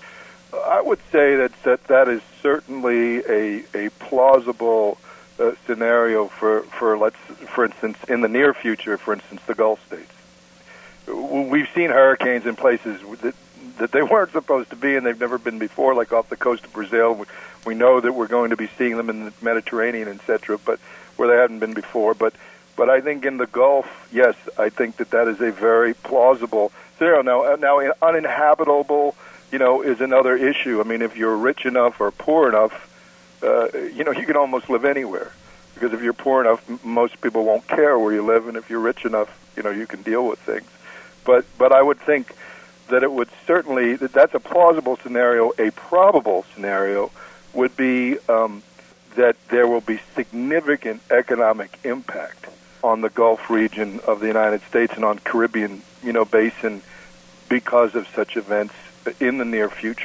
I would say that that, that is certainly a, a plausible uh, scenario for, for, let's, for instance, in the near future, for instance, the Gulf states. We've seen hurricanes in places that, that they weren't supposed to be and they've never been before, like off the coast of Brazil. We know that we're going to be seeing them in the Mediterranean, et cetera, but where they hadn't been before. But but I think in the Gulf, yes, I think that that is a very plausible scenario. Now, now uninhabitable, you know, is another issue. I mean, if you're rich enough or poor enough, uh, you know, you can almost live anywhere. Because if you're poor enough, m- most people won't care where you live, and if you're rich enough, you know, you can deal with things. But but I would think that it would certainly, that that's a plausible scenario. A probable scenario would be um, that there will be significant economic impact on the Gulf region of the United States and on Caribbean, you know, basin because of such events in the near future.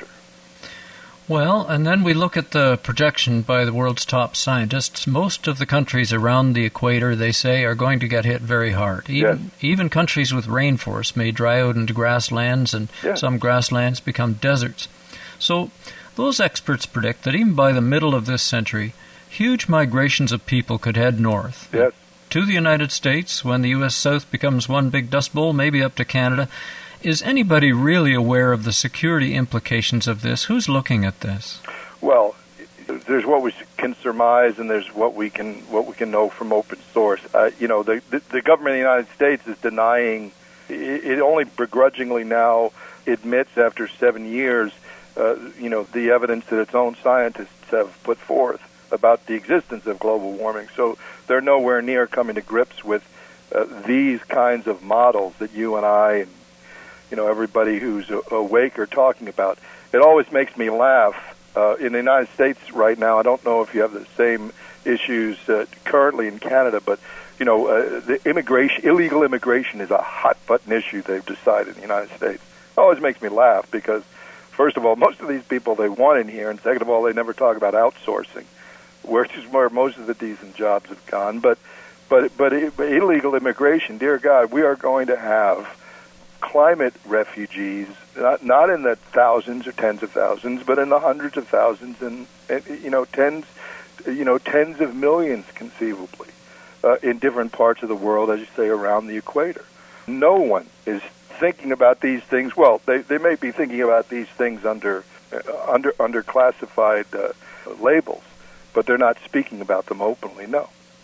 Well, and then we look at the projection by the world's top scientists. Most of the countries around the equator, they say, are going to get hit very hard. Even, Yes. even countries with rainforests may dry out into grasslands, and Yes. some grasslands become deserts. So those experts predict that even by the middle of this century, huge migrations of people could head north. Yes. To the United States, when the U S South becomes one big dust bowl, maybe up to Canada. Is anybody really aware of the security implications of this? Who's looking at this? Well, there's what we can surmise, and there's what we can what we can know from open source. Uh, you know, the, the the government of the United States is denying. It, it only begrudgingly now admits, after seven years, uh, you know, the evidence that its own scientists have put forth about the existence of global warming. So they're nowhere near coming to grips with uh, these kinds of models that you and I and you know, everybody who's awake are talking about. It always makes me laugh. Uh, in the United States right now, I don't know if you have the same issues uh, currently in Canada, but, you know, uh, the immigration, illegal immigration is a hot-button issue they've decided in the United States. It always makes me laugh because, first of all, most of these people they want in here, and second of all, they never talk about outsourcing, which is where most of the decent jobs have gone. But, but, but illegal immigration, dear God, we are going to have climate refugees, not, not in the thousands or tens of thousands, but in the hundreds of thousands and, and you know, tens, you know, tens of millions conceivably uh, in different parts of the world, as you say, around the equator. No one is thinking about these things. Well, they, they may be thinking about these things under uh, under under classified uh, labels, but they're not speaking about them openly. No.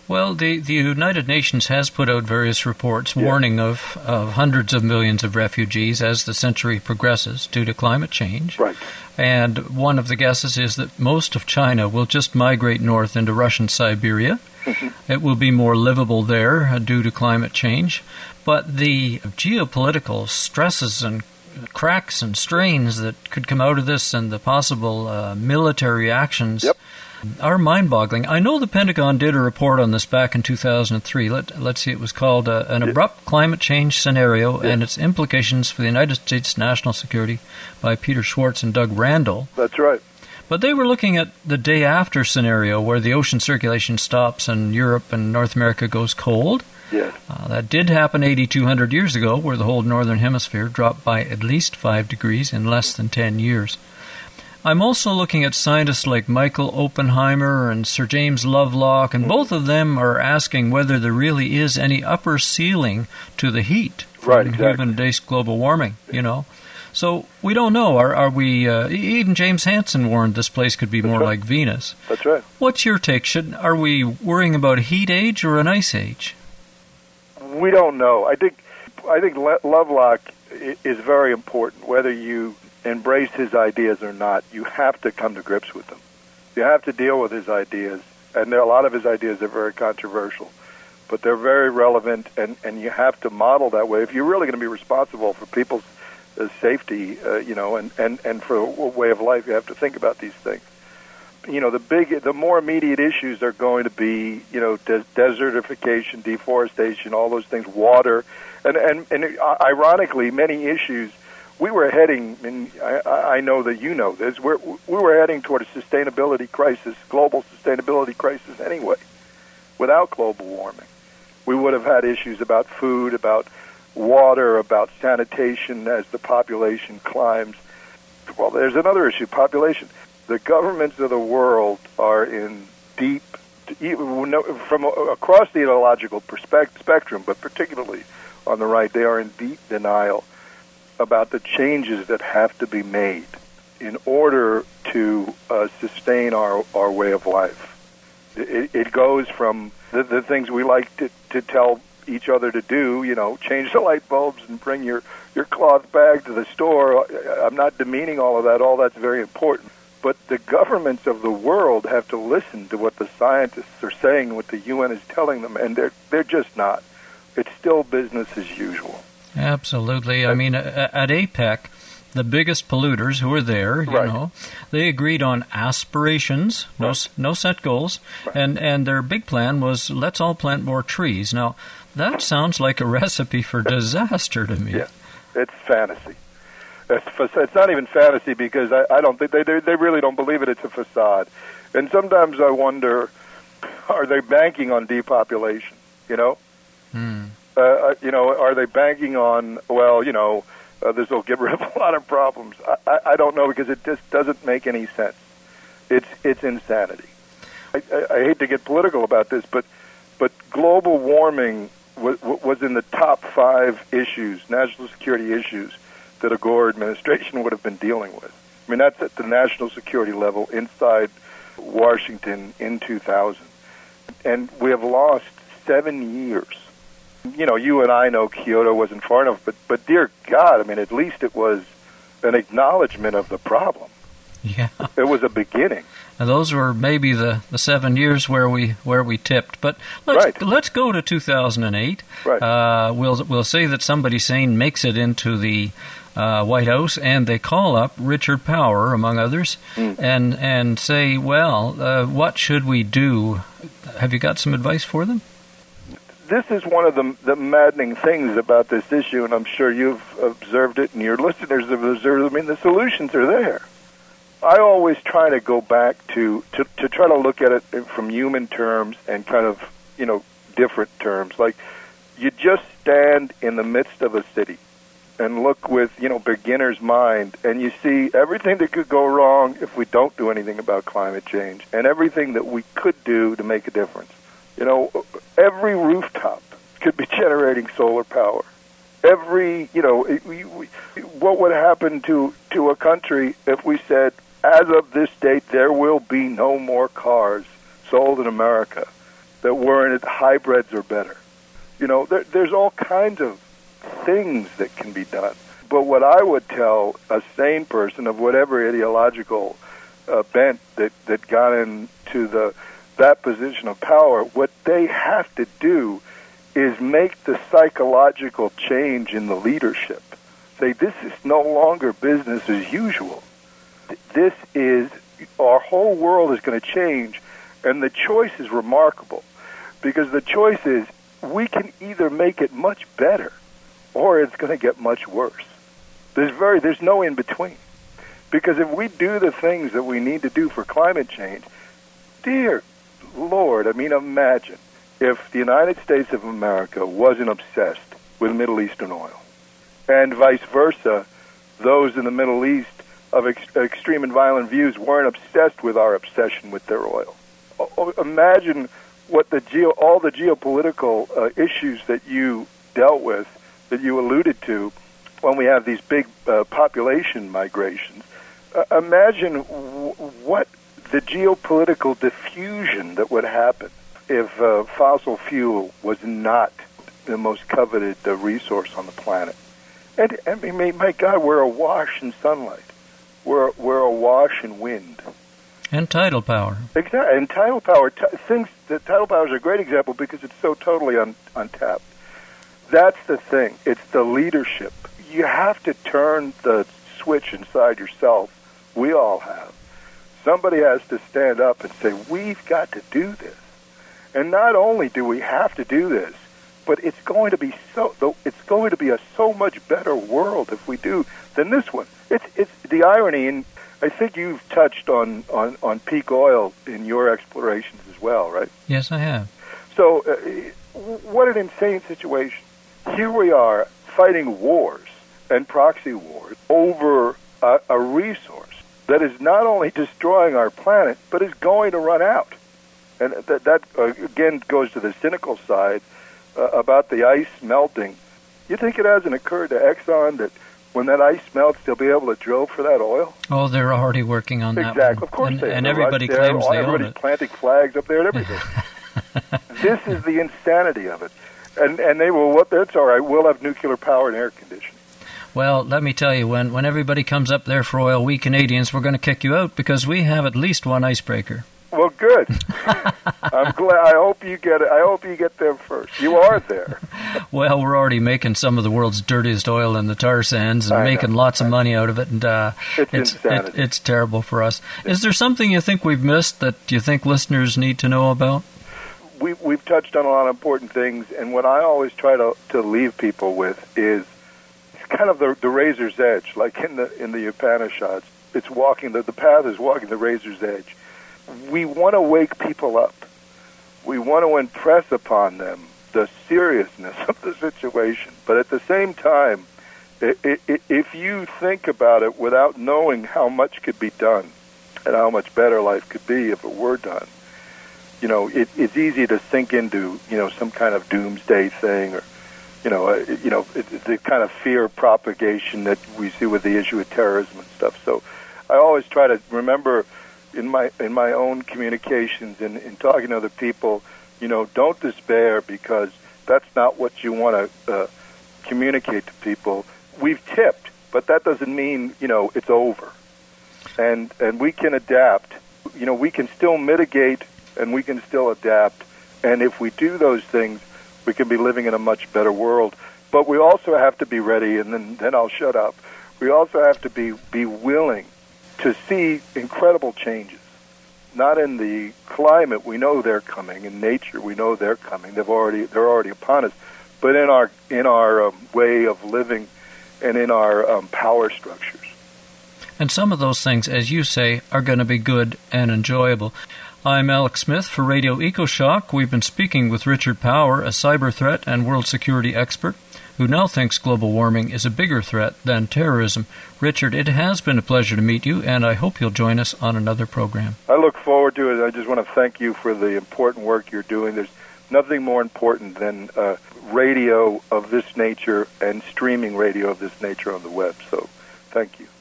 Well, the, the United Nations has put out various reports yeah. warning of, of hundreds of millions of refugees as the century progresses due to climate change. Right. And one of the guesses is that most of China will just migrate north into Russian Siberia. Mm-hmm. It will be more livable there uh, due to climate change. But the geopolitical stresses and cracks and strains that could come out of this and the possible uh, military actions yep. are mind-boggling. I know the Pentagon did a report on this back in two thousand three. Let, let's see, it was called uh, An Abrupt Climate Change Scenario yeah. and Its Implications for the United States National Security by Peter Schwartz and Doug Randall. That's right. But they were looking at the day after scenario where the ocean circulation stops and Europe and North America goes cold. Yes. Uh, that did happen eighty-two hundred years ago, where the whole northern hemisphere dropped by at least five degrees in less than ten years. I'm also looking at scientists like Michael Oppenheimer and Sir James Lovelock, and both of them are asking whether there really is any upper ceiling to the heat from right, exactly. human-based global warming, you know. So we don't know. Are, are we? Uh, even James Hansen warned this place could be That's more right. like Venus. That's right. What's your take? Should Are we worrying about a heat age or an ice age? We don't know. I think I think Lovelock is very important. Whether you embrace his ideas or not, you have to come to grips with them. You have to deal with his ideas, and there, a lot of his ideas are very controversial, but they're very relevant, and, and you have to model that way. If you're really going to be responsible for people's uh, safety, uh, you know, and, and, and for a way of life, you have to think about these things. You know, the big, the more immediate issues are going to be, you know, des- desertification, deforestation, all those things, water, and and and ironically, many issues. We were heading, and I, I know that you know this. We're, we were heading toward a sustainability crisis, global sustainability crisis, anyway. Without global warming, we would have had issues about food, about water, about sanitation as the population climbs. Well, there's another issue: population. The governments of the world are in deep, from across the ideological spectrum, but particularly on the right, they are in deep denial about the changes that have to be made in order to uh, sustain our, our way of life. It, it goes from the, the things we like to, to tell each other to do, you know, change the light bulbs and bring your, your cloth bag to the store. I'm not demeaning all of that. All that's very important. But the governments of the world have to listen to what the scientists are saying, what the U N is telling them, and they're they're just not. It's still business as usual. Absolutely. I mean, at APEC, the biggest polluters who were there, you right. know, they agreed on aspirations, no right. no set goals, right. and, and their big plan was let's all plant more trees. Now, that sounds like a recipe for disaster to me. Yeah, it's fantasy. It's not even fantasy because I, I don't think they, they they really don't believe it. It's a facade, and sometimes I wonder, are they banking on depopulation? You know, hmm. uh, you know, are they banking on well, you know, uh, this will get rid of a lot of problems? I, I, I don't know because it just doesn't make any sense. It's it's insanity. I, I, I hate to get political about this, but but global warming was, was in the top five issues, national security issues, that a Gore administration would have been dealing with. I mean, that's at the national security level inside Washington in two thousand. And we have lost seven years. You know, you and I know Kyoto wasn't far enough, but, but dear God, I mean, at least it was an acknowledgement of the problem. Yeah. It was a beginning. And those were maybe the, the seven years where we where we tipped. But let's right. let's go to two thousand eight. Right. Uh, we'll we'll say that somebody sane makes it into the uh, White House, and they call up Richard Power, among others, mm. and and say, well, uh, what should we do? Have you got some advice for them? This is one of the, the maddening things about this issue, and I'm sure you've observed it, and your listeners have observed it. I mean, the solutions are there. I always try to go back to, to, to try to look at it from human terms and kind of, you know, different terms. Like, you just stand in the midst of a city and look with, you know, beginner's mind, and you see everything that could go wrong if we don't do anything about climate change and everything that we could do to make a difference. You know, every rooftop could be generating solar power. Every, you know, we, we, what would happen to, to a country if we said, as of this date, there will be no more cars sold in America. that weren't hybrids or better. You know, there, there's all kinds of things that can be done. But what I would tell a sane person of whatever ideological uh, bent that, that got into the that position of power, what they have to do is make the psychological change in the leadership. Say, this is no longer business as usual. This is, our whole world is going to change, and the choice is remarkable, because the choice is we can either make it much better or it's going to get much worse. There's very, there's no in between. Because if we do the things that we need to do for climate change, dear Lord, I mean, imagine if the United States of America wasn't obsessed with Middle Eastern oil, and vice versa, those in the Middle East of ex- extreme and violent views weren't obsessed with our obsession with their oil. O- imagine what the geo, all the geopolitical uh, issues that you dealt with, that you alluded to, when we have these big uh, population migrations. Uh, imagine w- what the geopolitical diffusion that would happen if uh, fossil fuel was not the most coveted uh, resource on the planet. And I mean, my God, we're awash in sunlight. We're we're awash in wind. And tidal power. Exactly, and tidal power. T- things. The tidal power is a great example because it's so totally un- untapped. That's the thing. It's the leadership. You have to turn the switch inside yourself. We all have. Somebody has to stand up and say, we've got to do this. And not only do we have to do this, but it's going to be so. It's going to be a so much better world if we do than this one. It's it's the irony, and I think you've touched on, on, on peak oil in your explorations as well, right? Yes, I have. So, uh, what an insane situation. Here we are fighting wars and proxy wars over a, a resource that is not only destroying our planet, but is going to run out. And that, that uh, again, goes to the cynical side uh, about the ice melting. You think it hasn't occurred to Exxon that when that ice melts, they'll be able to drill for that oil? Oh, they're already working on that. Exactly. One. Of course and, they are. And everybody right claims there. they Everybody's own it. planting flags up there and everything. This is the insanity of it. And and they will, what? That's all right. We'll have nuclear power and air conditioning. Well, let me tell you, when, when everybody comes up there for oil, we Canadians, we're going to kick you out because we have at least one icebreaker. Well, good. I'm glad. I hope you get it. I hope you get there first. You are there. Well, we're already making some of the world's dirtiest oil in the tar sands and I making know. lots of money out of it, and uh, it's it's insanity. it, it's terrible for us. Is there something you think we've missed that you think listeners need to know about? We we've touched on a lot of important things, and what I always try to to leave people with is kind of the the razor's edge, like in the in the Upanishads. It's walking the the path is walking the razor's edge. We want to wake people up. We want to impress upon them the seriousness of the situation. But at the same time, it, it, if you think about it without knowing how much could be done and how much better life could be if it were done, you know, it, it's easy to sink into, you know, some kind of doomsday thing, or, you know, uh, you know, it, the kind of fear propagation that we see with the issue of terrorism and stuff. So I always try to remember in my in my own communications and in talking to other people, you know, don't despair, because that's not what you want to uh, communicate to people. We've tipped, but that doesn't mean, you know, it's over. And and we can adapt. You know, we can still mitigate and we can still adapt. And if we do those things, we can be living in a much better world. But we also have to be ready, and then, then I'll shut up. We also have to be, be willing to see incredible changes. Not in the climate, we know they're coming. In nature, we know they're coming. They've already they're already upon us. But in our in our um, way of living and in our um, power structures. And some of those things, as you say, are going to be good and enjoyable. I'm Alex Smith for Radio EcoShock. We've been speaking with Richard Power, a cyber threat and world security expert, who now thinks global warming is a bigger threat than terrorism. Richard, it has been a pleasure to meet you, and I hope you'll join us on another program. I look forward to it. I just want to thank you for the important work you're doing. There's nothing more important than uh, radio of this nature and streaming radio of this nature on the web. So thank you.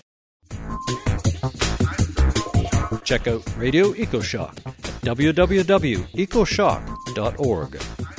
Check out Radio EcoShock at w w w dot ecoshock dot org.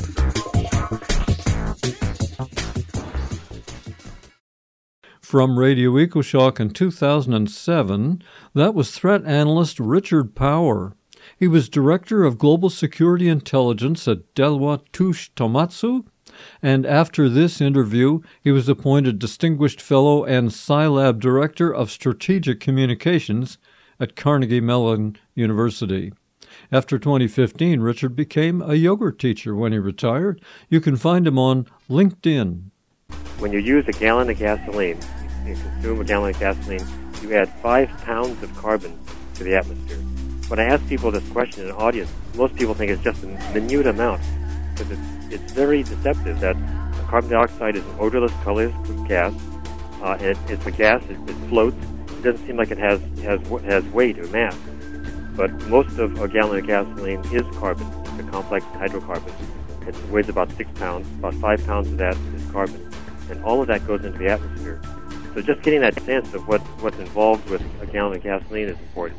From Radio EcoShock in two thousand seven, that was threat analyst Richard Power. He was Director of Global Security Intelligence at Deloitte Touche Tohmatsu, and after this interview, he was appointed Distinguished Fellow and Scilab Director of Strategic Communications at Carnegie Mellon University. After twenty fifteen, Richard became a yoga teacher when he retired. You can find him on LinkedIn. When you use a gallon of gasoline, you consume a gallon of gasoline, you add five pounds of carbon to the atmosphere. When I ask people this question in an audience, most people think it's just a minute amount, because it's, it's very deceptive that carbon dioxide is an odorless, colorless gas, uh, and it, it's a gas, it, it floats. It doesn't seem like it has, has, has weight or mass. But most of a gallon of gasoline is carbon. It's a complex hydrocarbon. It weighs about six pounds. About five pounds of that is carbon. And all of that goes into the atmosphere. So just getting that sense of what, what's involved with a gallon of gasoline is important.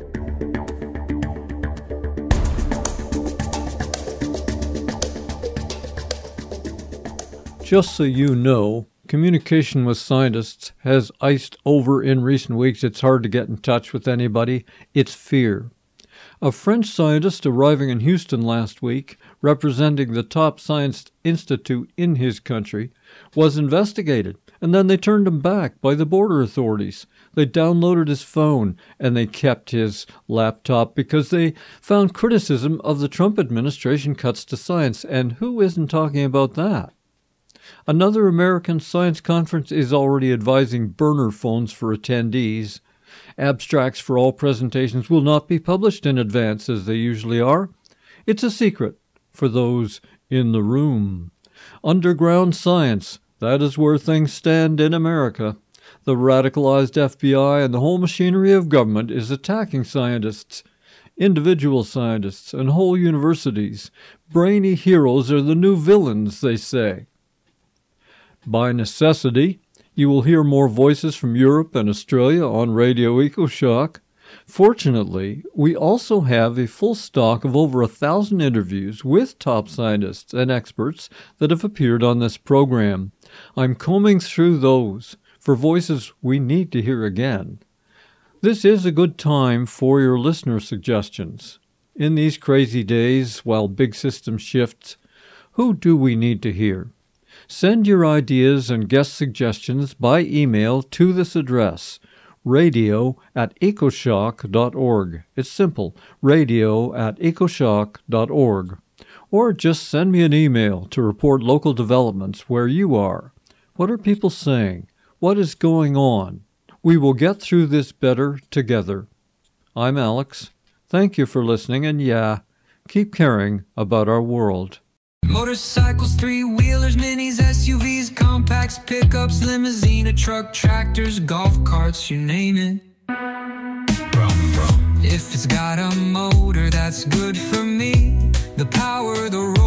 Just so you know, communication with scientists has iced over in recent weeks. It's hard to get in touch with anybody. It's fear. A French scientist arriving in Houston last week, representing the top science institute in his country, was investigated, and then they turned him back by the border authorities. They downloaded his phone, and they kept his laptop because they found criticism of the Trump administration cuts to science, and who isn't talking about that? Another American science conference is already advising burner phones for attendees. Abstracts for all presentations will not be published in advance as they usually are. It's a secret for those in the room. Underground science, that is where things stand in America. The radicalized F B I and the whole machinery of government is attacking scientists, individual scientists, and whole universities. Brainy heroes are the new villains, they say. By necessity, you will hear more voices from Europe and Australia on Radio EcoShock. Fortunately, we also have a full stock of over a thousand interviews with top scientists and experts that have appeared on this program. I'm combing through those for voices we need to hear again. This is a good time for your listener suggestions. In these crazy days, while big systems shift, who do we need to hear? Send your ideas and guest suggestions by email to this address, radio at ecoshock dot org. It's simple, radio at ecoshock dot org. Or just send me an email to report local developments where you are. What are people saying? What is going on? We will get through this better together. I'm Alex. Thank you for listening, and yeah, keep caring about our world. Motorcycles, three-wheelers, minis, S U Vs, compacts, pickups, limousine, a truck, tractors, golf carts, you name it. If it's got a motor, that's good for me. The power, the